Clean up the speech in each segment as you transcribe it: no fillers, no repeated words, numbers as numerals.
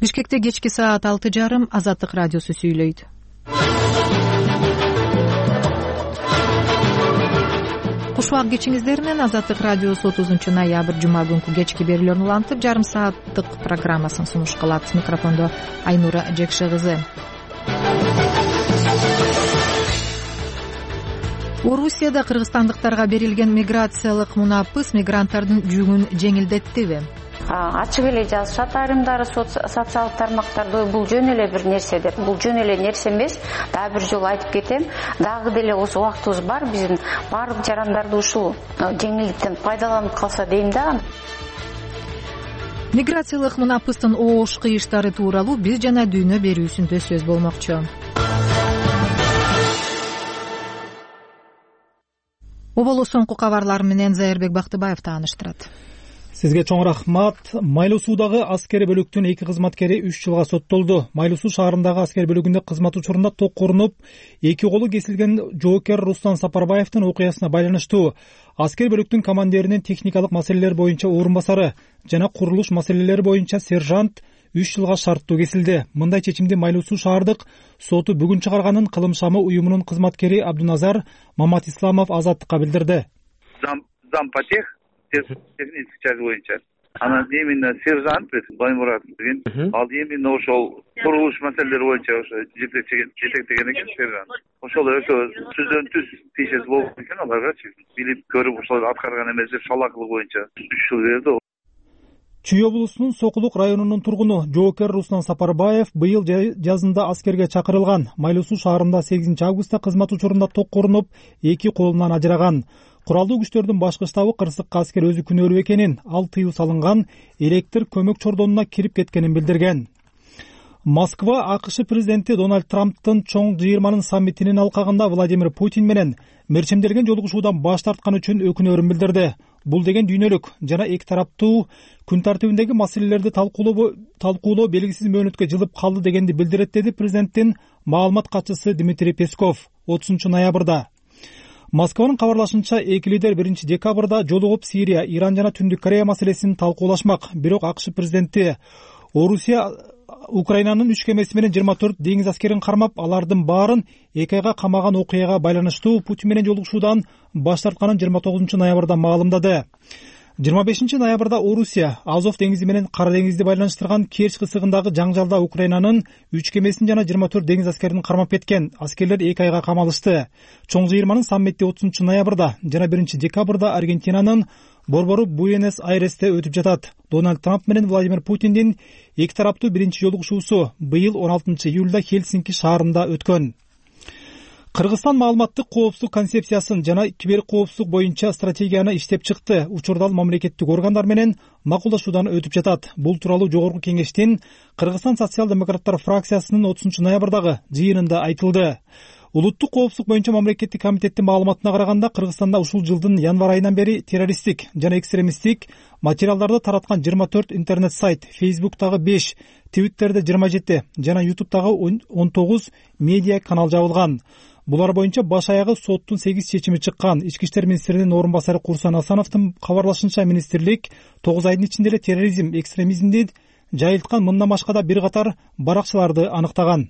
Бишкекте кечки саат 6:30 Азаттык радиосу сүйлөйт. Кушубак кечиңиздер менен Азаттык радиосу 30 ноябрь жума күнкү кечки берүүлөрүн улантып, жарым сааттык программасын сунуш кылат. Микрофондо Айнура Жекше кызы. Орусияда кыргызстандыктарга берилген миграциялык мунапыс мигранттардын жүгүн жеңилдеттиби? Ачык эле жазышат айрымдары социалдык тармактарда. Бул жөн эле бир нерсе деп. Бул жөн эле нерсе эмес. Дагы бир жолу айтып кетем. Дагы деле осы убактыбыз бар. Биздин баардык жарандарды ушул жеңилдиктен пайдаланып калса дейм да. Миграциялык мунапыстын оош кыйыштары тууралуу биз жана дүйнө берүүсүндө сөз болмокчу. Оболу соңку кабарлар менен Зайырбек Бактыбаев тааныштырат. Сизге чоң рахмат. Майлуу Суудагы аскер бөлүктүн 2 кызматкери 3 жылга соттолду. Майлуу Суу шаарындагы аскер бөлүгүндө кызмат учурунда ток урунуп, 2 колу кесилген жоокер Руслан Сапарбаевдин окуясына байланыштуу аскер бөлүктүн командиринин техникалык маселелер боюнча орун басары жана курулуш маселелери боюнча сержант 3 жылга шарттуу кесилди. Мындай чечимди Майлуу Суу шаардык соту бүгүн чыгарганын Кылым шамы уюмунун кызматкери Абдуназар Маматисламов Азаттыкка билдирди. Зампотех технический часть боюнча. Анан именно сержант Баймурат деген, ал именно ошол курулуш маселелери боюнча ошо жетектеген экен сержант. Ошол өтө түздөн түз тиешеси болуп экен аларгачы. Билип көрүп ошол аткарган эмес деп шалаакылык боюнча 3 жыл берди. Чүй облусунун Сокулук районунун тургуну жоокер Руслан Сапарбаев быйыл жазында аскерге чакырылган. Майлуу Суу шаарында 8 августта кызмат учурунда ток урунуп, 2 колунан ажыраган. Куралдуу күчтөрдүн башкы штабы кырсыкка аскер өзү күнөөлүү экенин, ал тыюу салынган электр көмөк чордонуна кирип кеткенин билдирген. Москва АКШ президенти Дональд Трамптын чоң жыйырманын саммитинин алкагында Владимир Путин менен мерчемделген жолугушуудан баш тарткан үчүн өкүнөрүн билдирди. Бул деген дүйнөлүк жана эки тараптуу күн тартибиндеги маселелерди талкуулоо белгисиз мөөнөткө жылып калды дегенди билдирет, деди президенттин маалымат катчысы Дмитрий Песков 30 ноябрда. Москванын кабарлашынча, эки лидер 1 декабрда жолугуп Сирия, Иран жана Түндүк Корея маселесин талкуулашмак. Бирок АКШ президенти Орусия Украинанын 3 кемеси менен 24 деңиз аскерин кармап, алардын баарын 2 айга камаган окуяга байланыштуу Путин менен жолугушуудан баш тартканын 29 ноябрда маалымдады. 25 ноябрда Орусия Азов деңизи менен Кара деңизди байланыштырган Керчь кысыгындагы жаңжалда Украинанын 3 кемесин жана 24 деңиз аскерин кармап кеткен. Аскерлер 2 айга камалышты. Чоң жыйырманын саммити 30 ноябрда жана 1 декабрда Аргентинанын борбору Буэнос-Айресте өтүп жатат. Дональд Трамп менен Владимир Путиндин эки тараптуу биринчи жолугушуусу быйыл 16 июлда Хельсинки шаарында өткөн. Кыргызстан маалыматтык коопсуздук концепциясын жана кибер коопсуздук боюнча стратегияны иштеп чыкты. Учурда мамлекеттик органдар менен макулдашуудан өтүп жатат. Бул тууралуу Жогорку Кеңештин Кыргызстан социал-демократтар фракциясынын 30 ноябрдагы жыйынында айтылды. Улуттук коопсуздук боюнча мамлекеттик комитеттин маалыматына караганда, Кыргызстанда ушул жылдын январ айынан бери террористтик жана экстремисттик материалдарды тараткан 24 интернет сайт, Facebook'тагы 5, Twitter'де 27 жана YouTube'тагы 19 медиа канал жабылган. Булар боюнча баш аягы соттун 8 чечими чыккан. Ички иштер министринин орун басары Курсан Асановдун кабарлашынча, министрлик 9 айдын ичинде эле терроризм, экстремизмди жайылткан мындан башка да бир катар баракчыларды аныктаган.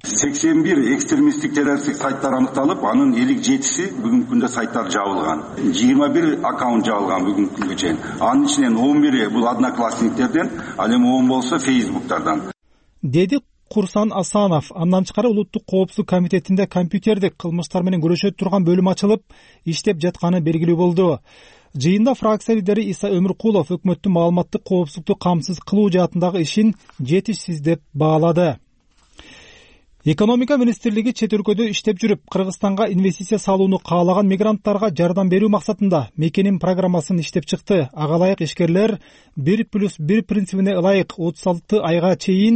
81 экстремисттик террористтик сайттар аныкталып, анын 57си бүгүнкү күндө сайттар жабылган. 21 аккаунт жабылган бүгүнкү күнгө чейин. Анын ичинен 11 бул одноклассниктерден, ал эми 10 болсо Facebook'тардан. Деди Курсан Асанов. Андан тышкары Улуттук коопсуздук комитетинде компьютердик кылмыштар менен күрөшө турган бөлүм ачылып, иштеп жатканы белгилүү болду. Жыйында фракция лидери Иса Өмүркулов өкмөттүн маалыматтык коопсуздукту камсыз кылуу жаатындагы ишин жетишсиз деп баалады. Экономика министрлиги чет өлкөдө иштеп жүрүп, Кыргызстанга инвестиция салууну каалаган мигранттарга жардам берүү максатында мекенин программасын иштеп чыкты. Ага ылайык ишкерлер 1+1 принцибине ылайык 36 айга чейин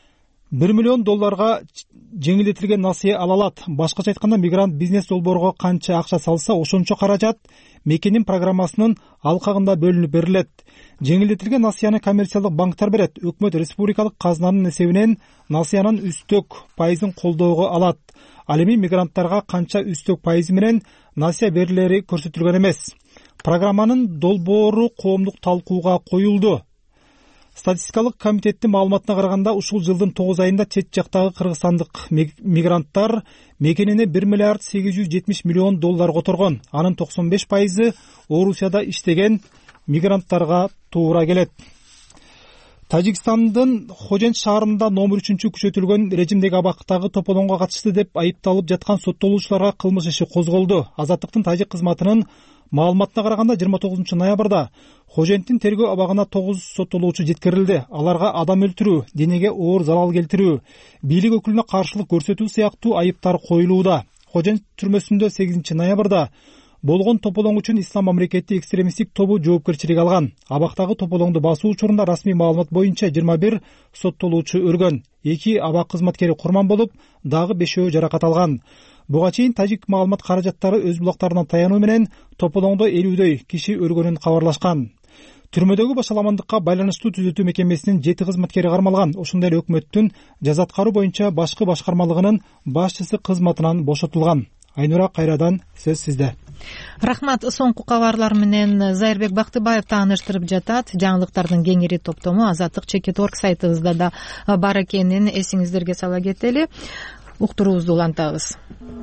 $1 миллион жеңилдетилген насыя ала алат. Башкача айтканда, мигрант бизнес долбоорго канча акча салса, ошончо каражат мекенин программасынын алкагында бөлүнүп берилет. Жеңилдетилген насыяны коммерциялык банктар берет. Өкмөт республикалык казынанын эсебинен насыянын үстөк пайызын колдоого алат. Ал эми мигранттарга канча үстөк пайызы менен насыя берилери көрсөтүлгөн эмес. Программанын долбоору коомдук талкууга коюлду. Статистикалык комитеттин маалыматына караганда ушул жылдын 9 айында чет жактагы кыргызстандык мигранттар мекенине 1 миллиард 870 миллион доллар которгон. Анын 95% Орусияда иштеген мигранттарга туура келет. Тажикстандын Хожент шаарында номер 3 күчөтүлгөн режимдеги абактагы тополоңго катышты деп айыпталып жаткан соттолуучуларга кылмыш иши козголду. Азаттыктын тажик кызматынын маалыматына караганда 29 ноябрда Хоженттин тергөө абагына 9 соттолуучу жеткирилди. Аларга адам өлтүрүү, денеге оор залал келтирүү, бийлик өкүлүнө каршылык көрсөтүү сыяктуу айыптар коюлууда. Хожент түрмөсүндө 8 ноябрда болгон тополоң үчүн Ислам мамлекети экстремисттик тобу жоопкерчилик алган. Абактагы тополоңду басуу учурунда расмий маалымат боюнча 21 соттолуучу өлгөн. 2 абак кызматкери курман болуп, дагы 5 жаракат алган. Буга чейин тажик маалымат каражаттары өз булактарынан таянуу менен тополоңдо 50дөй киши өлгөнүн кабарлашкан. Түрмөдөгү башаламандыкка байланыштуу түзөтүү мекемесинин 7 кызматкери кармалган. Ошондой эле өкмөттүн жаза аткаруу боюнча башкы башкармалыгынын башчысы кызматынан бошотулган. Айнура, кайрадан сөз сизде. Рахмат. Соңку кабарлар менен Зайырбек Бактыбаев тааныштырып жатат. Жаңылыктардын кеңири топтому Азаттык Чекит.орг сайтыбызда да бар экенин эсиңиздерге сала кетели. Уктуруубузду улантабыз.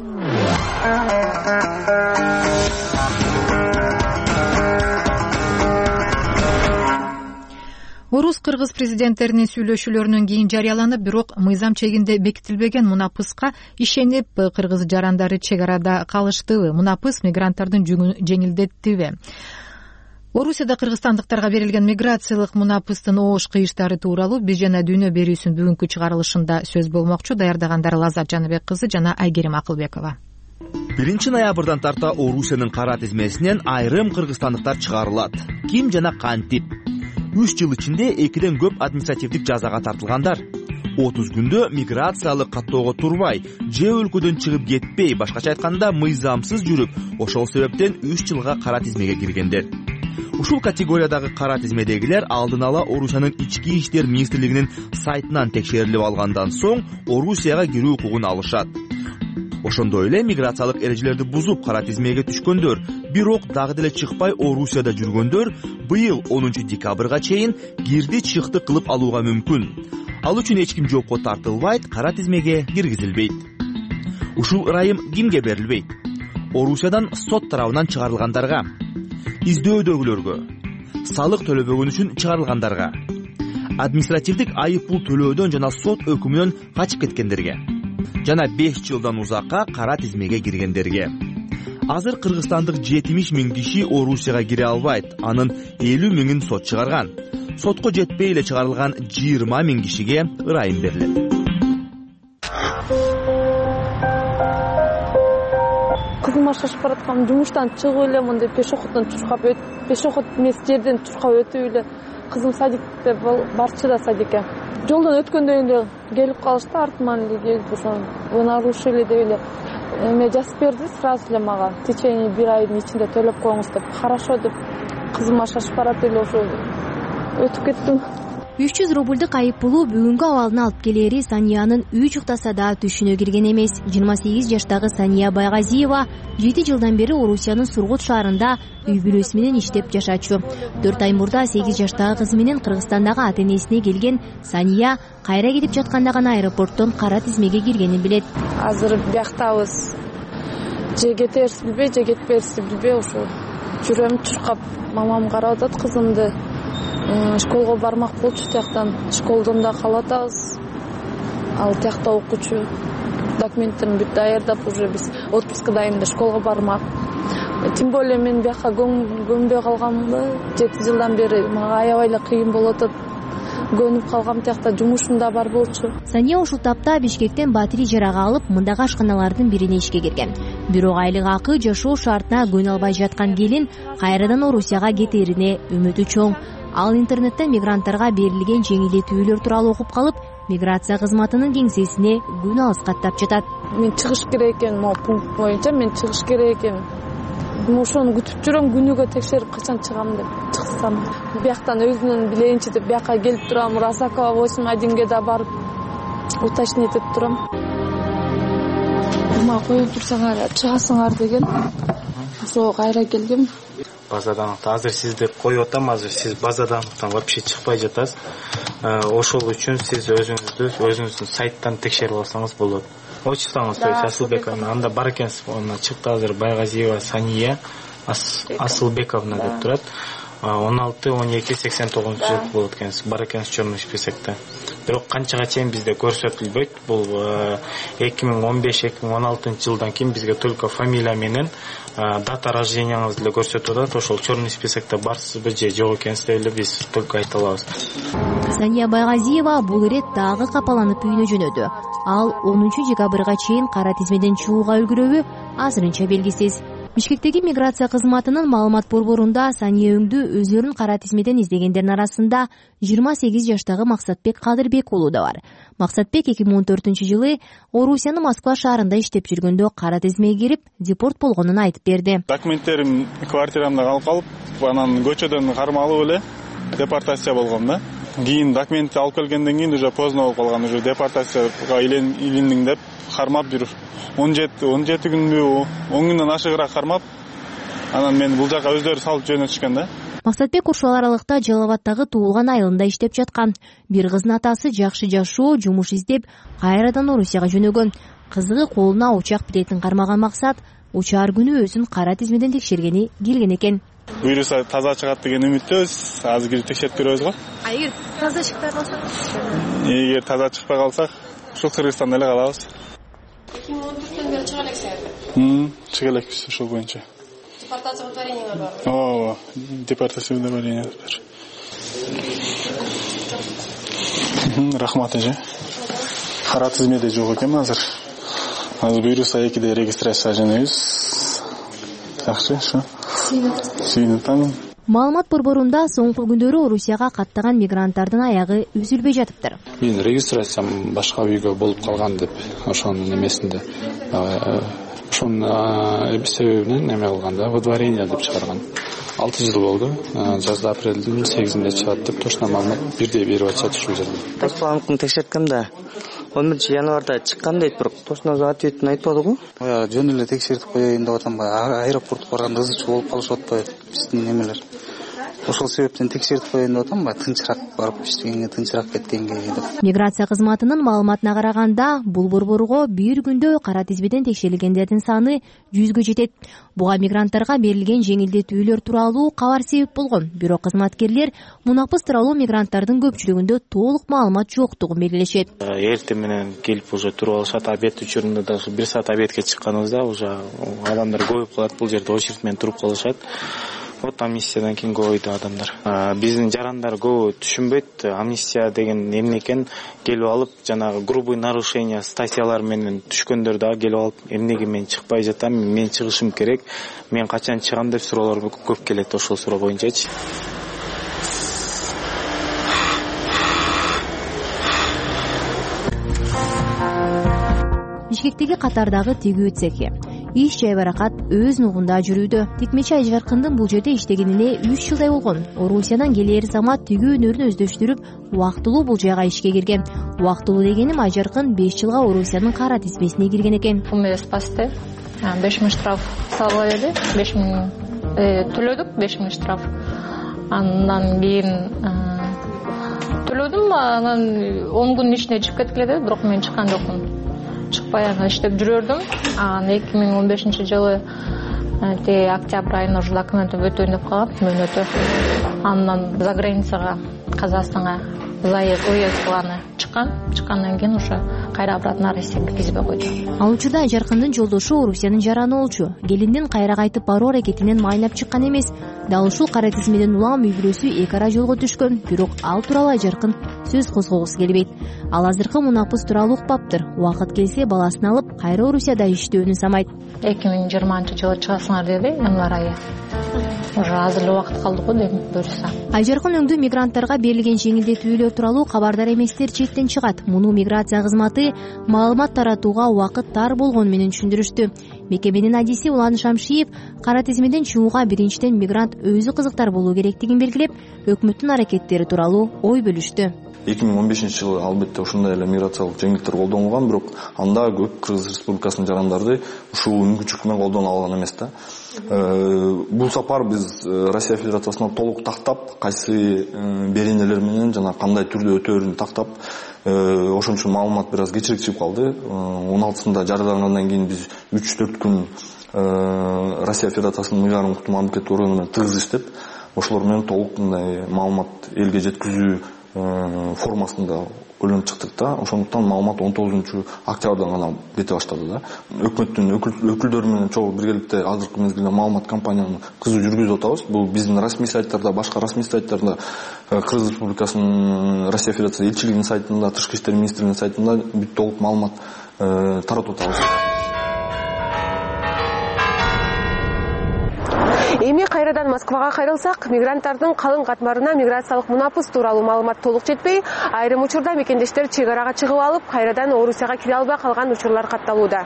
Орус-кыргыз президенттеринин сүйлөшүүлөрүнөн кийин жарыяланып, бирок мыйзам чегинде бекитилбеген мунапыска ишенип, кыргыз жарандары чек арада калыштыбы? Мунапыс мигранттардын жүгүн жеңилдеттиби? Орусияда кыргызстандыктарга берилген миграциялык мунапыстын оош кыйыштары тууралуу биз жана Дүйнө берүүсүнүн бүгүнкү чыгарылышында сөз болмокчу. Даярдагандар Лазат Жаныбек кызы жана Айгерим Акылбекова. 1 ноябрдан тарта Орусиянын кара тизмесинен айрым кыргызстандыктар чыгарылат. Ким жана кантип? 3 жыл ичинде 2ден көп административдик жазага тартылгандар. 30 күндө миграциялык каттоого турбай, же өлкөдөн чыгып кетпей, башкача айтканда мыйзамсыз жүрүп, ошол себептен 3 жылга кара тизмеге киргендер. Ушул категориядагы кара тизмедегилер алдын ала Орусиянын ички иштер министрлигинин сайтынан текшерилип алгандан соң Орусияга кирүү укугун алышат. Ошондой эле миграциялык эрежелерди бузуп кара тизмеге түшкөндөр, бирок дагы деле чыкпай Орусияда жүргөндөр быйыл 10 декабрга чейин кирди чыкты кылып алууга мүмкүн. Ал үчүн эч ким жоопко тартылбайт, кара тизмеге киргизилбейт. Ушул ырайым кимге берилбейт? Орусиядан сот тарабынан чыгарылгандарга, издөөдөгүлөргө, салык төлөбөгөн үчүн чыгарылгандарга, административдик айып пул төлөөдөн жана сот өкүмүнөн качып кеткендерге, жана 5 жылдан узакка кара тизмеге киргендерге. Азыр кыргызстандык 70 000 киши Орусияга кире албайт. Анын 50 000-ин сот чыгарган. Сотко жетпей эле чыгарылган 20 000 кишиге ырайым берилет. Кызыма шашып бараткан жумуштан чыгып эле мындай пешоходдон чуркап пешоход эмес жерден чуркап өтүп эле кызым садикте барчу да садикке. Жолдон өткөндө эле келип калышты, артыман эле келип ошо вы нарушили деп эле эме жазып берди сразу эле мага. В течение 1 айдын ичинде төлөп коюңуз деп. Хорошо деп кызыма шашып барат эле ошо өтүп кеттим. 300 рубльдук айып пулу бүгүнкү абалына алып келери Саниянын үй уктаса да түшүнө кирген эмес. 28 жаштагы Сания Байгазиева 7 жылдан бери Орусиянын Сургут шаарында үй бүлөсү менен иштеп жашачу. 4 ай мурда 8 жаштагы кызы менен Кыргызстандагы ата-энесине келген Сания кайра кетип жатканда гана аэропорттон кара тизмеге киргенин билет. Азыр бияктабыз. Же кетерсиз билбей, же кетпейсиз билбей ошо жүрөм чуркап. Мамам карап атат кызымды. Школго бармак болчу, тияктан школдон да калып атабыз. Ал тиякта окучу. Документтерин бүт даярдап уже биз отпускадайм да школго бармак. Тем более мен бияка көнбөй калганмын. 7 жылдан бери мага аябай эле кыйын болуп атат. Көнүп калгам, тиякта жумушум да бар болчу. Сания ушул тапта Бишкектен батири жарага алып, мындагы ашканалардын бирине ишке кирген. Бирок айлык акы, жашоо шартына көнө албай жаткан келин кайрадан Орусияга кетерине үмүтү чоң. Ал интернеттен мигранттарга берилген жеңилдетүүлөр тууралуу окуп калып, миграция кызматынын кеңсесине күн алыс каттап жатат. Мен чыгыш керек экен, могу пункт боюнча мен чыгыш керек экен. Ошону күтүп жүрөм, күнүгө текшерип качан чыгам деп. Чыксам, бияктан өзүнөн билейинчи деп бияка келип турам. Расакова 8-1ге да барып уточнить этип турам. Мага коюп турсаңар чыгасыңар деген. Ошо кайра келгем. базадан азыр сизди коюп атам, азыр сиз базадан вообще чыкпай жатасыз. Ошол үчүн сиз өзүңүздүн сайттан текшерип алсаңыз болот. Очсаңыз, то есть Асылбековна анда бар экенсиз, аны чыкты азыр Байгазиева Сания Асылбековна деп турат. 16-12-89 жыл болот экенсиз, бар экенсиз черный списокто. Бирок канчага чейин бизде көрсөтүлбөйт. Бул 2015-2016 жылдан кийин бизге только фамилия менен дата рожденияңызды эле көрсөтүп атат. Ошол черный списокто барсызбы же жок экенсиз деп эле биз только айта алабыз. Сания Байгазиева бул ирет дагы капаланып үйүнө жөнөдү. Ал 10 декабрга чейин кара тизмеден чыгууга үлгүрөбү азырынча белгисиз. Бишкектеги миграция кызматынын маалымат борборунда Сания өңдү өздөрүн кара тизмеден издегендердин арасында 28 жаштагы Максатбек Кадырбек уулу да бар. Максатбек 2014-жылы Орусиянын Москва шаарында иштеп жүргөндө кара тизмеге кирип, депорт болгонун айтып берди. Документтерим квартирамда калып калып, анан көчөдөн кармалып эле депортация болгом да. Кийин документти алып келгенден кийин уже поздно болуп калган, уже депортацияга илиндиң деп кармап жүрүп 17 күнбү, 10 күндөн ашыгыраак кармап, анан мен бул жака өздөрү салып жөнөтүшкөн да. Максатбек ушул аралыкта Жалал Абадтагы туулган айылында иштеп жаткан. Бир кыздын атасы жакшы жашоо, жумуш издеп, кайрадан Орусияга жөнөгөн. Кызыгы колуна учак билетин кармаган Максат учаар күнү өзүн кара тизмеден текшергени келген экен. Буюрса таза чыгат деген үмүттөбүз. Азыр текшерип көрөбүз го. Эгер таза чыкпай калсак? Эгер таза чыкпай калсак, ушул Кыргызстанда эле калабыз. 2014-төн бери чыга элексиз. Чыга элекпиз ошол боюнча. Депортация удовлетворение бар. Ооба, депортация удовлетворение бар. Рахмат эже. Кара тизмеде жок экен азыр. Азыр буюрса 2-де регистрация жөнөйбүз. Жакшы, ошо. Сүйүнүп. Маалымат борборунда соңку күндөрү Орусияга каттаган мигранттардын аягы үзүлбөй жатыптыр. Мен регистрациям башка үйгө болуп калган деп, ошонун эмесинде, ошонун себебинен эме кылганда, выдворение деп чыгарган. 6 жыл болду. Жазда апрелдин 8-inde чыгат деп точно маалымат бирдей берип атышат ушул жерде. Таспаланыкын текшерткем да 11-январда чыккан дейт, бирок точно ответин айтпады го. Жөн эле текшертип коеюн деп атам, аэропортко барганда ызычуу болуп калышып атпайбы биздин немелер. Ошол себептен текшертип коеюн деп атам, тынчыраак барып иштегенге, тынчыраак кеткенге деп. Миграция кызматынын маалыматына караганда, бул борборго бир күндө кара тизмеден текшерилгендердин саны 100гө жетет. Буга мигранттарга берилген жеңилдетүүлөр тууралуу кабар себеп болгон. Бирок кызматкерлер мунапыс тууралуу мигранттардын көпчүлүгүндө толук маалымат жоктугун белгилешет. Эртең менен келип уже туруп алышат, обед учурунда да 1 саат обедке чыкканыбызда уже адамдар көбөйүп калат, бул жерде очередь менен туруп калышат. Вот амнистиядан кийин көбөйдү адамдар. Биздин жарандар көбү түшүнбөйт, амнистия деген эмне экен, келип алып жанагы грубый нарушение статьялар менен түшкөндөр дагы келип алып, эмнеге мен чыкпай жатам, мен чыгышым керек, мен качан чыгам деп суроолор көп келет ошол суроо боюнчачы. Бишкектеги катардагы тигүү цехи иш жайбаракат өз нугунда жүрүүдө. Тикмечи Айжаркындын бул жерде иштегенине 3 жылдай болгон. Орусиядан келер замат тигүү өнөрүн өздөштүрүп, убактылуу бул жайга ишке кирген. Убактылуу дегеним Айжаркын 5 жылга Орусиянын кара тизмесине кирген экен. Мени спасты. 5000 штраф салып берди. 5000 төлөдүк, 5000 штраф. Андан кийин төлөдүм, анан 10 күн ичинде чыгып кеткиле деп, бирок мен чыккан жокмун. Чыкпай иштеп жүрөдүм. 2015-жылы октябрь айында уже документти өтөйүн деп калгам, мөөнөтү. Андан за границага, Казакстанга уезд кылганы чыккандан кийин уже кайра обратно Россияга киргизбей койду. Ал учурда Айжаркындын жолдошу Орусиянын жараны болчу. Келиндин кайра кайтып баруу аракетинен майнап чыккан эмес. Дал ушул кара тизмеден улам үй бүлөсү эки ара жолго түшкөн. Бирок ал тууралуу Айжаркын сөз козгогусу келбейт. Ал азыркы мунапыс тууралуу укпаптыр. Убакыт келсе баласын алып кайра Орусияда иштөөнү самайт. 2020-жылы чыгасыңар деди, январь айы. Уже азыр эле убакыт калды го дейм, буюрса. Айжаркын өңдүү мигранттарга берилген жеңилдетүүлөр тууралуу кабардар эместер четтен чыгат. Муну миграция кызматы маалымат таратууга убакыт тар болгону менен түшүндүрүштү. Мекеменин адиси Улан Шамшиев кара тизмеден чыгууга биринчиден мигрант өзү кызыктар болуу керектигин белгилеп, өкмөттүн аракеттери тууралуу ой бөлүштү. 2015-жылы албетте ушундай эле миграциялык жеңилдиктер колдонулган, бирок анда көп Кыргыз Республикасынын жарандары ушул мүмкүнчүлүк менен колдоно алган эмес да. Бул сапар биз Россия Федерациясына толук тактап, кайсы беренелер менен жана кандай түрдө өтөөрүн тактап, ошон үчүн маалымат бир аз кечирээк чыгып калды. 16-сында жарыялангандан кийин биз 3-4 күн Россия Федерациясынын мыйзам укуктуу мамлекеттик органы менен тыгыз иштеп, ошолор менен толук мындай маалымат элге жеткизүү формасында ойлонуп чыктык да. Ошондуктан маалымат 19-октябрдан гана кете баштады да. Өкмөттүн өкүлдөрү менен чогуу биргеликте азыркы мезгилде маалымат кампанияны кызуу жүргүзүп атабыз. Бул биздин расмий сайттарда, башка расмий сайттарда, Кыргыз Республикасынын Россия Федерациясы элчилигинин сайтында, Тышкы иштер министрлигинин сайтында бүт толук маалымат таратып атабыз. Эми кайрадан Москвага кайрылсак, мигранттардын калың катмарына миграциялык мунапыс тууралуу маалымат толук жетпей, айрым учурда мекендештер чек арага чыгып алып, кайрадан Орусияга кире албай калган учурлар катталууда.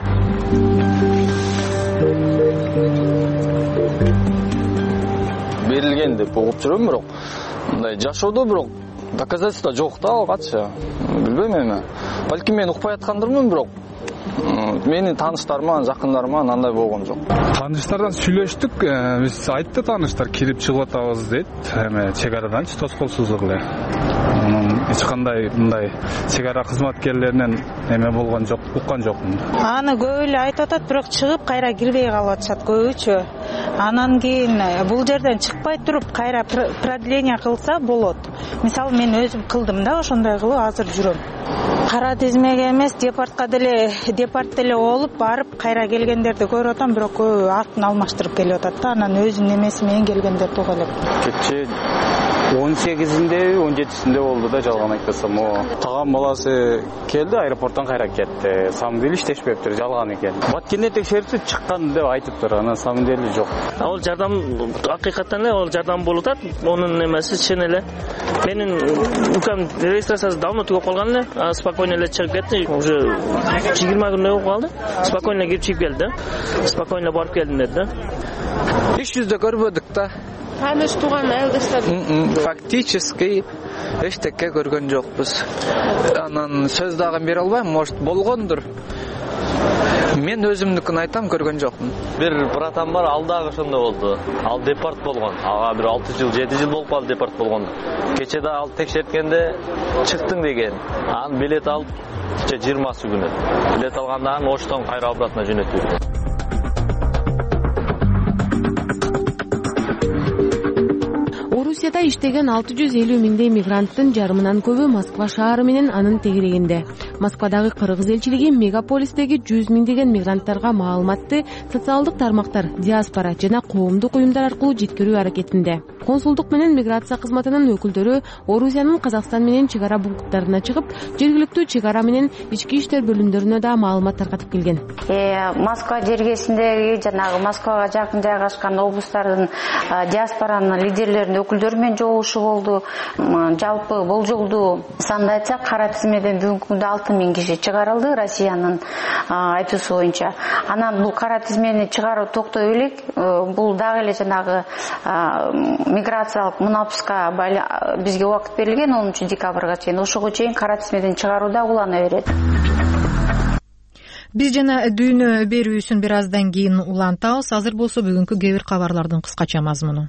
Берилген деп угуп жүрөм, бирок мындай жашоодо бирок доказательство жок да алгачы. Билбейм эми. Балким мен укпай аткандырмын, бирок менин тааныштарыма, жакындарыма андай болгон жок. Тааныштардан сүйлөштүк, биз айтты тааныштар кирип чыгып атабыз дейт. Эми чек араданчы тоскоолсуздук эле. Эч кандай мындай чек ара кызматкерлеринен эме болгон жок, уккан жокмун. Аны көп эле айтып атат, бирок чыгып кайра кирбей калып атышат көбүчө. Анан кийин бул жерден чыкпай туруп кайра продление кылса болот. Мисалы мен өзүм кылдым да, ошондой кылып азыр жүрөм. Кара тизмеге эмес, департка деле болуп барып кайра келгендерди көрүп атам, бирок көбү атын алмаштырып келип атат да. Анан өзүнүн эмеси менен келгендер ток элек. Кече 18-inde, 17-inde oldu da жалган айтпасам. Тагам баласы келди, аэропорттон кайра кетти. Самом деле иштешпептир, жалган экен. Баткенде текшерүүсү чыккан деп айтыптыр, анан самом деле жок. Ал жардам акыйкаттан эле ал жардам болуп атат. Онун эмеси чын эле. Менин укам регистрациясы давно түгөп калган эле, спокойно эле чыгып кетти. Уже 20 күндөй болуп калды. Спокойно кирип чыгып келди. Спокойно барып келдим деди да. Иш жүздө көрбөдүк да. Таныш туган айылдаштар. Фактически эчтеке көргөн жокпуз. Анан сөз дагы бере албайм, может болгондур. Мен өзүмдүкүн айтам, көргөн жокмун. Бир братан бар, ал дагы ошондой болду. Ал депорт болгон. Ага бир 6 жыл, 7 жыл болуп калды депорт болгон. Кече да ал текшерткенде чыктың деген. Анан билет алып 20 күнү. Билет алгандан Оштон кайра обратно жөнөтүлдү. Орусияда иштеген 650 миңдей мигранттын жарымынан көбү Москва шаары менен анын тегерегинде. Москвадагы кыргыз элчилиги мегаполистеги 100 миңдеген мигранттарга маалыматты социалдык тармактар, диаспора жана коомдук уюмдар аркылуу жеткирүү аракетинде. Консулдук менен миграция кызматынын өкүлдөрү Орусиянын Казакстан менен чек ара пункттарына чыгып, жергиликтүү чек ара менен ички иштер бөлүмдөрүнө да маалымат таркатып келген. Москва жергесиндеги жанагы Москвага жакын жайгашкан облустардын диаспоранын лидерлеринин өкүлдөрү менен жолугушуу болду. Жалпы болжолдуу санды айтсак, кара тизмеден бүгүнкү күндө 6000 киши чыгарылды Россиянын айтуусу боюнча. Анан бул кара тизмени чыгаруу токтой элек, бул дагы эле жанагы миграциялык мунапыска бизге убакыт берилген 10 декабрга чейин. Ошого чейин кара тизмеден чыгаруу да улана берет. Биз жана дүйнө берүүсүн бир аздан кийин улантабыз. Азыр болсо бүгүнкү кээ бир кабарлардын кыскача мазмуну.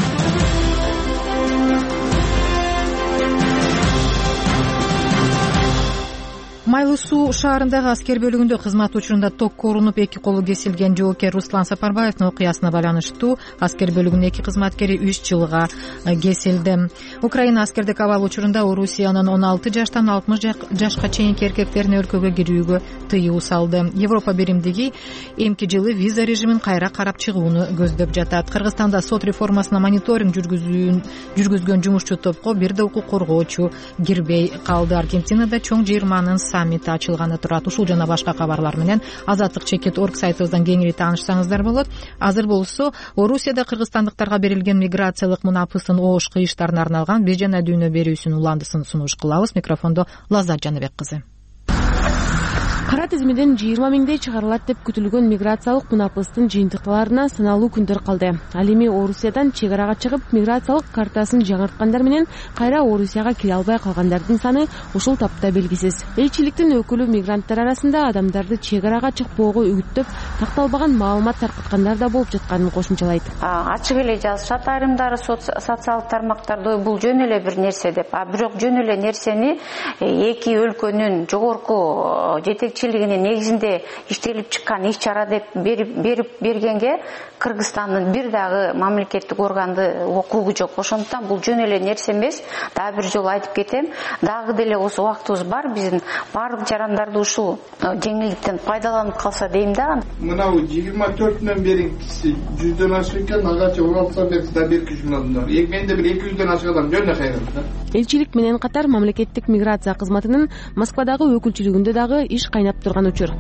Майлуу суу шаарындагы аскер бөлүгүндө кызмат учурунда токко урунуп 2 колу кесилген жоокер Руслан Сапарбаевдин окуясына байланыштуу аскер бөлүгүнүн 2 кызматкери 3 жылга кесилди. Украина аскердик абал учурунда Орусиянын 16 жаштан 60 жашка чейинки эркектерин өлкөгө кирүүгө тыюу салды. Европа биримдиги эмки жылы виза режимин кайра карап чыгууну көздөп жатат. Кыргызстанда сот реформасына мониторинг жүргүзгөн жумушчу топко бир да укук коргоочу кирбей калды. Аргентинада чоң жыйырманын саммити ачылганы турат. Ушул жана башка кабарлар менен azatlyk.org сайтыбыздан кеңири таанышсаңыздар болот. Азыр болсо Орусияда кыргызстандыктарга берилген миграциялык мунапыстын оош кыйыштарына арналган биз жана дүйнө берүүсүнүн уландысын сунуш кылабыз. Микрофондо Лаззат Жаныбек кызы. кара тизмеден 20 миңдей чыгарылат деп күтүлгөн миграциялык мунапыстын жыйынтыктарына саналуу күндөр калды. Ал эми Орусиядан чек арага чыгып миграциялык картасын жаңырткандар менен кайра Орусияга кире албай калгандардын саны ушул тапта белгисиз. Элчиликтин өкүлү мигранттар арасында адамдарды чек арага чыкпоого үгүттөп, такталбаган маалымат таркаткандар да болуп жатканын кошумчалайт. Ачык эле жазышат айрымдары социалдык тармактарда бул жөн эле бир нерсе деп. Бирок жөн эле нерсени эки өлкөнүн жогорку жетекчилигинин негизинде иштелип чыккан иш чара деп бергенге Кыргызстандын бир дагы мамлекеттик органды укугу жок. Ошондуктан бул жөн эле нерсе эмес. Дагы бир жолу айтып кетем, дагы деле осы убактыбыз бар, биздин баардык жарандарды ушул жеңилдиктен пайдаланып калса дейм да. Мынау 24-нөн бери 100дөн ашып экен, агачы 16 берсе да берки жумладым. Менде бир 200дөн ашык адам жөн кайрылды да. Элчилик менен катар мамлекеттик миграция кызматынын Москвадагы өкүлчүлүгүндө дагы иш кайнап турган учур.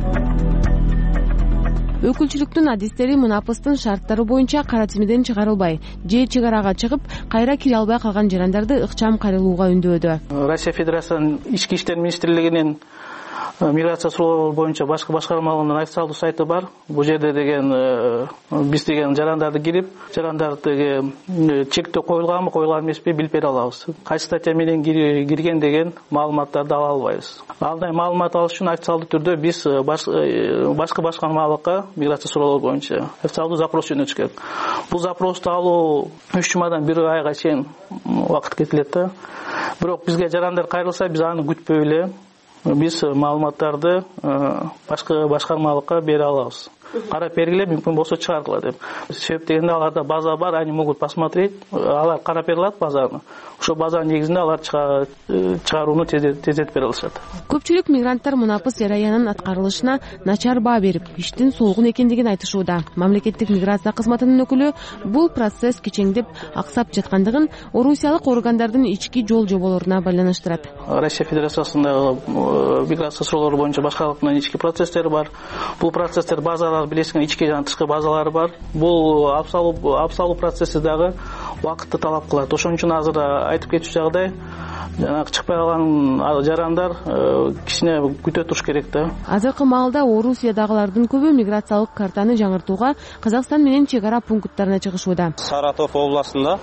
Өкүлчүлүктүн адистери мунапыстын шарттары боюнча кара тизмеден чыгарылбай, же чек арага чыгып, кайра кире албай калган жарандарды ыкчам кайрылууга үндөөдү. Россия Федерациясынын Ички иштер министрлигинин миграция суроолору боюнча башкы башкармалыгынын официалдуу сайты бар. Бул жерде биз жарандарды кирип, жарандардыгы чектөө коюлганбы, коюлган эмеспи билип бере алабыз. Кайсы статья менен кирген деген маалыматтарды ала албайбыз. Алдай маалымат алыш үчүн официалдуу түрдө биз башкы башкармалыкка миграция суроолору боюнча официалдуу запрос жөнөтүш керек. Бул запросту алуу 3 жумадан 1 айга чейин убакыт кетилет да. Бирок бизге жарандар кайрылса, биз аны күтпөй эле биз маалыматтарды башкы башкармалыкка бере алабыз. Карап бергиле, мүмкүн болсо чыгаргыла деп. Себеп дегенде аларда база бар, они могут посмотреть. Алар карап бере алат базаны. Ошо базанын негизинде алар чыгарууну тездетип бере алышат. Көпчүлүк мигранттар мунапыс жараянын аткарылышына начар баа берип, иштин солгун экендигин айтышууда. Мамлекеттик миграция кызматынын өкүлү бул процесс кичеңдеп аксап жаткандыгын орусиялык органдардын ички жол жоболоруна байланыштырат. Россия Федерациясындагы миграция суроолору боюнча башкармалыктын ички процесстери бар. Бул процесстер базалар билесиң, ички жана тышкы базалары бар. Бул абсалуу процесси дагы убакытты талап кылат. Ошон үчүн азыр айтып кетчү жагдай, чыкпай калган жарандар кичине күтө туруш керек да. Азыркы маалда Орусиядагылардын көбү миграциялык картаны жаңыртууга Казакстан менен чек ара пункттарына чыгышууда. Саратов областында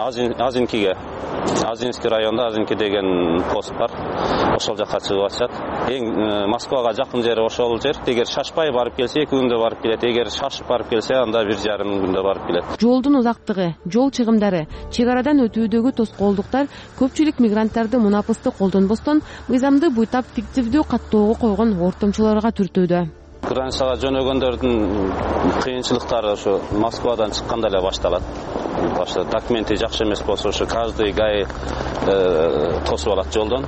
Азинский районда Азинки деген пост бар. Ошол жакка чыгып атышат. Эң Москвага жакын жери ошол жер. Эгер шашпай барып келсе 2 күндө барып келет. Эгер шашып барып келсе, анда 1,5 күндө барып келет. Жолдун узактыгы, жол чыгымдары, чек арадан өтүүдөгү тоскоолдуктар көпчүлүк мигранттарды мунапысты колдонбостон мыйзамды буйтап фиктивдүү каттоого койгон ортомчуларга түртүүдө. Границага жөнөгөндөрдүн кыйынчылыктары ошо Москвадан чыкканда эле башталат. Документи жакшы эмес болсо, ошо каждый гай тосуп алат жолдон.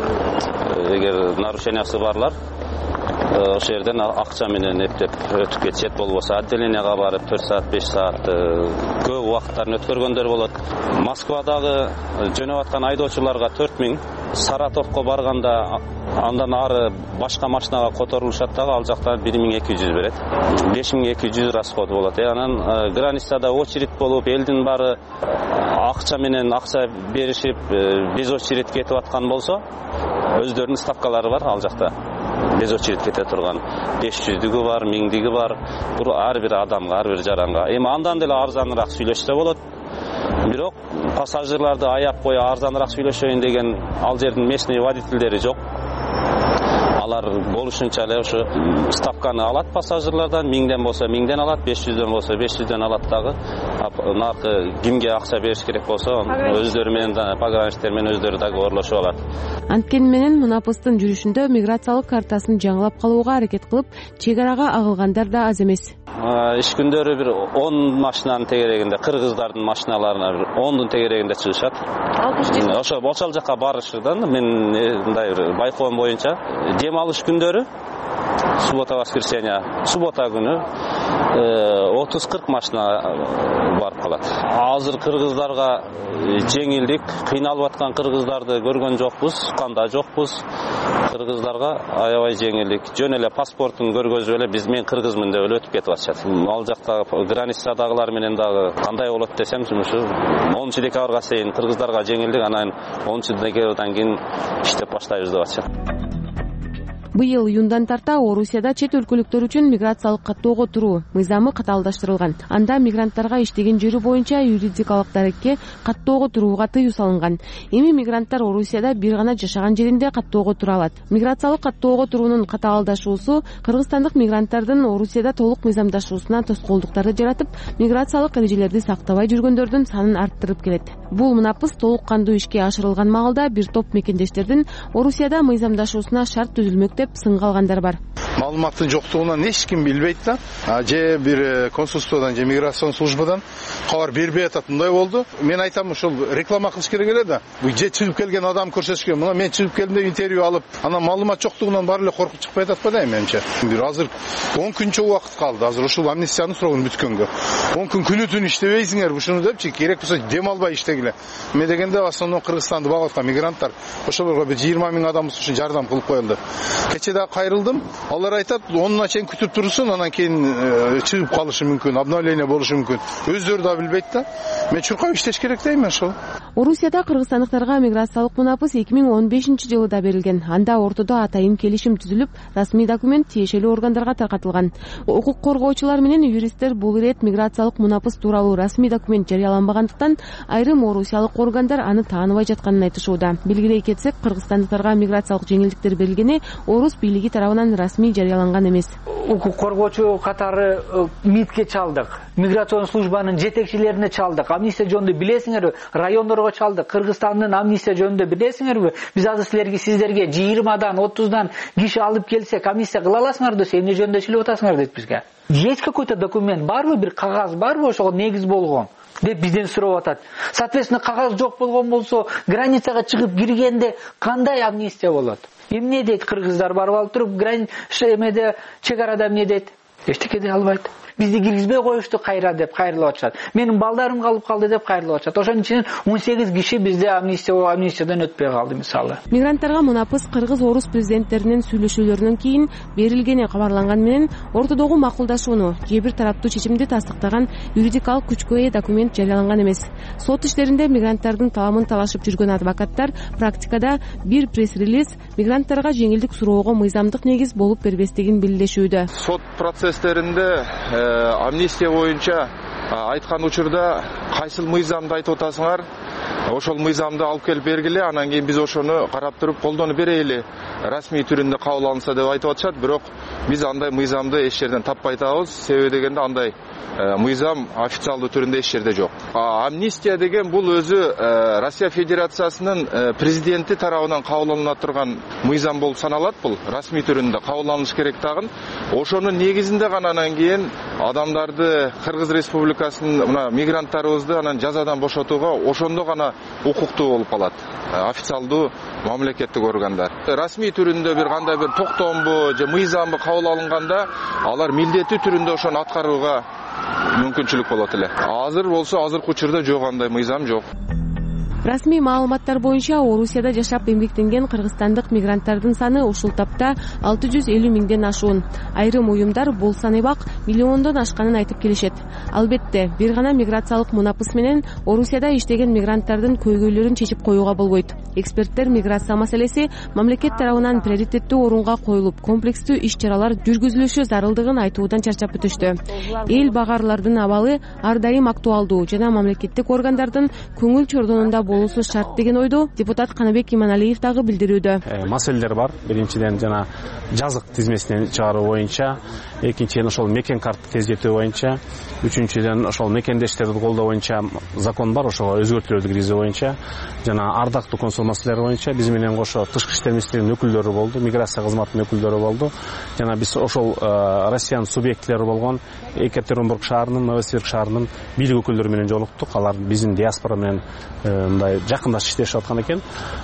Эгер нарушениясы барлар, ошол жерден акча менен эптеп өтүп кетишет, болбосо отделенияга барып 4 саат 5 саат көп убакыттарын өткөргөндөр болот. Москвадагы жөнөп аткан айдоочуларга 4000, Саратовко барганда андан ары башка машинага которулушат дагы, ал жакта 1200 берет. 5200 расход болот. Анан границада очередь болуп, элдин баары акча менен акча беришип, без очередь кетип аткан болсо, өздөрүнүн ставкалары бар ал жакта. Без очередь кете турган 500дүгү бар, 1000дүгү бар. Бул ар бир адамга, ар бир жаранга. Эми андан деле арзаныраак сүйлөшсө болот. Бирок пассажирларды аяп коя арзаныраак сүйлөшөйүн деген ал жердин местный водительдери жок. Алар болушунча эле ошо ставканы алат пассажирлардан, 1000ден болсо 1000ден алат, 500ден болсо 500ден алат дагы. Наркы кимге акча бериш керек болсо, өздөрү менен пограничтер менен өздөрү договорлошуп алат. Анткени менен мунапыстын жүрүшүндө миграциялык картасын жаңылап калууга аракет кылып, чек арага агылгандар да аз эмес. Иш күндөрү бир 10 машинанын тегерегинде, кыргыздардын машиналарына бир 10дун тегерегинде чыгышат. Ошол жака барышыдан мен мындай бир байкоом боюнча дем алыш күндөрү, суббота воскресенье, суббота күнү 30-40 машина барып калат. Азыр кыргыздарга жеңилдик, кыйналып аткан кыргыздарды көргөн жокпуз, канда жокпуз. Кыргыздарга аябай жеңилдик. Жөн эле паспортун көргөзүп эле мен кыргызмын деп эле өтүп кетип атышат. Ал жакта границадагылар менен дагы кандай болот десем, ушу 10 декабрга чейин кыргыздарга жеңилдик, анан 10 декабрдан кийин иштеп баштайбыз деп атышат. Быйыл июндан тарта Орусияда чет өлкөлүктөр үчүн миграциялык каттоого туруу мыйзамы катаалдаштырылган. Анда мигранттарга иштеген жери боюнча юридикалык дарекке каттоого турууга тыюу салынган. Эми мигранттар Орусияда бир гана жашаган жеринде каттоого тура алат. Миграциялык каттоого туруунун катаалдашуусу кыргызстандык мигранттардын Орусияда толук мыйзамдашуусуна тоскоолдуктарды жаратып, миграциялык эрежелерди сактабай жүргөндөрдүн санын арттырып келет. Бул мунапыс толук кандуу ишке ашырылган маалда бир топ мекендештердин Орусияда мыйзамдашуусуна шарт түзүлмөк деп сынга алгандар бар. Маалыматтын жоктугунан эч ким билбейт да. Же бир консульстводан же миграцион службадан кабар бербей атат, мындай болду. Мен айтам, ушул реклама кылыш керек эле да. Бул же чыгып келген адам көрсөтүшкөн. Мына мен чыгып келдим деп интервью алып, анан маалымат жоктугунан баары эле коркуп чыкпай атат да менимче. Бир азыр 10 күнчө убакыт калды. Азыр ушул амнистиянын сурогун бүткөнгө. 10 күн күнү түн иштебейсиңер, ушуну депчи, керек болсо дем албай иштегиле. Мен дегенде в основном Кыргызстанды багып аткан мигранттар, ошолорго бир 20 000 адам үчүн жардам кылып коюлду. Кече да кайрылдым. Алар айтат, 10-на чейин күтүп турсун, анан кийин чыгып калышы мүмкүн, обновление болушу мүмкүн. Өздөрү да билбейт да. Мен чуркап иштеш керек дейм ошол. Орусияда кыргызстандыктарга миграциялык мунапыс 2015-жылы да берилген. Анда ортодо атайын келишим түзүлүп, расмий документ тиешелүү органдарга таркатылган. Укук коргоочулар менен юристтер бул ирет миграциялык мунапыс тууралуу расмий документ жарыяланбагандыктан айрым орусиялык органдар аны тааныбай жатканын айтышууда. Белгилей кетсек, кыргызстандыктарга миграциялык жеңилдиктер берилгени орус бийлиги тарабынан расмий жарыяланган эмес. Укук коргоочу катары МИДке чалдык, миграцион службанын жетекчилерине чалдык, амнистия жөнүндө билесиңерби, райондорго чалдык, Кыргызстандын амнистия жөнүндө билесиңерби, биз азыр сиздерге 20-дан 30-дан киши алып келсек амнистия кыла аласыңар десе, эмне жөнүндө сүйлөп атасыңар дейт бизге. Есть какой-то документ барбы, бир кагаз барбы ошого негиз болгон деп бизден сурап атат. Соответственно, кагаз жок болгон болсо, границага чыгып киргенде кандай амнистия болот? Эмне дейт кыргыздар барып алып туруп, эмеде чек арада эмне дейт? Эчтеке дей албайт. Бизди киргизбей коюшту кайра деп кайрылып атышат. Менин балдарым калып калды деп кайрылып атышат. Ошонун ичинен 18 киши бизде амнистиядан өтпөй калды мисалы. Мигранттарга мунапыс кыргыз-орус президенттеринин сүйлөшүүлөрүнөн кийин берилгени кабарланган менен ортодогу макулдашууну же бир тараптуу чечимди тастыктаган юридикалык күчкө ээ документ жарыяланган эмес. Сот иштеринде мигранттардын таламын талашып жүргөн адвокаттар практикада бир пресс-релиз мигранттарга жеңилдик суроого мыйзамдык негиз болуп бербестигин билдиришүүдө. Сот процесстеринде амнистия боюнча айткан учурда кайсыл мыйзамды айтып атасыңар, ошол мыйзамды алып келип бергиле, анан кийин биз ошону карап туруп колдонуп берели, расмий түрүндө кабыл алынса деп айтып атышат. Бирок биз андай мыйзамды эч жерден таппай атабыз. Себеби дегенде андай мыйзам официалдуу түрүндө эч жерде жок. Амнистия деген бул өзү Россия Федерациясынын президенти тарабынан кабыл алына турган мыйзам болуп саналат. Бул расмий түрүндө кабыл алыныш керек тагын. Ошонун негизинде гана анан кийин адамдарды, Кыргыз Республикасынын мына мигранттарыбызды анан жазадан бошотууга ошондо гана укуктуу болуп калат. Официалдуу мамлекеттик органдар. Расмий түрүндө бир кандай бир токтомбу же мыйзамбы кабыл алынганда, алар милдеттүү түрүндө ошону аткарууга мүмкүнчүлүк болот эле. Азыр болсо азыркы учурда жок, андай мыйзам жок. Расмий маалыматтар боюнча Орусияда жашап эмгектенген кыргызстандык мигранттардын саны ушул тапта 650 миңден ашуун. Айрым уюмдар бул саныбак миллиондон ашканын айтып келишет. Албетте, бир гана миграциялык мунапыс менен Орусияда иштеген мигранттардын көйгөйлөрүн чечип коюуга болбойт. Эксперттер миграция маселеси мамлекет тарабынан приоритеттүү орунга коюлуп, комплекстүү иш-чаралар жүргүзүлүшү зарылдыгын айтуудан чарчап бүтүштү. Эл багарлардын абалы ар дайым актуалдуу жана мамлекеттик органдардын көңүл чордонунда болуусу шарт деген ойду депутат Канабек Иманалиев дагы билдирүүдө. Маселелер бар. Биринчиден жана жазык тизмесинен чыгаруу боюнча, экинчиден ошол мекен карты тездетүү боюнча, үчүнчүдөн ошол мекендештерди колдоо боюнча закон бар, ошого өзгөртүүлөрдү киргизүү боюнча, жана ардактуу консул маселелери боюнча биз менен кошо тышкы иштер министрлигинин өкүлдөрү болду, миграция кызматынын өкүлдөрү болду. Жана биз ошол Россиянын субъектилери болгон Екатеринбург шаарынын, Новосибирск шаарынын бийлик өкүлдөрү менен жолуктук. Алар биздин диаспора менен мындай жакындашып иштешип аткан экен.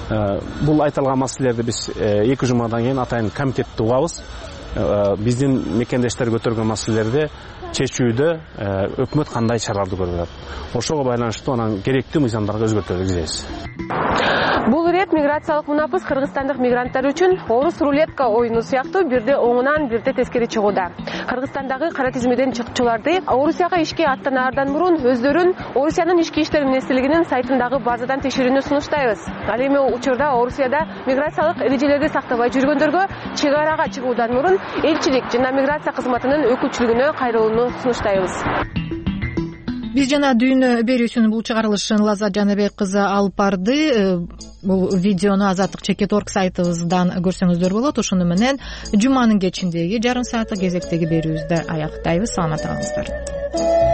Бул айтылган маселелерди биз 2 жумадан кийин атайын комитетти угабыз. Биздин мекендештер көтөргөн маселелерди чечүүдө өкмөт кандай чараларды көрүп атат. Ошого байланыштуу анан керектүү мыйзамдарга өзгөртүүлөр киргизебиз. Бул ирет миграциялык мунапыс кыргызстандык мигранттар үчүн орус рулетка оюну сыяктуу бирде оңунан бирде тескери чыгууда. Кыргызстандагы кара тизмеден чыкчуларды Орусияга ишке аттанаардан мурун өздөрүн Орусиянын ички иштер министрлигинин сайтындагы базадан текшерүүнү сунуштайбыз. Ал эми учурда Орусияда миграциялык эрежелерди сактабай жүргөндөргө чек арага чыгуудан мурун элчилик жана миграция кызматынын өкүлчүлүгүнө кайрылууну сунуштайбыз. Биз жана дүйнө берүүсүнүн бул чыгарылышын Лаззат Жаныбек кызы алып барды. Бул видеону Азаттык.org сайтыбыздан көрсөңүздөр болот. Ошону менен жуманын кечиндеги жарым сааттык кезектеги берүүбүздү аяктайбыз. Саламат калыңыздар.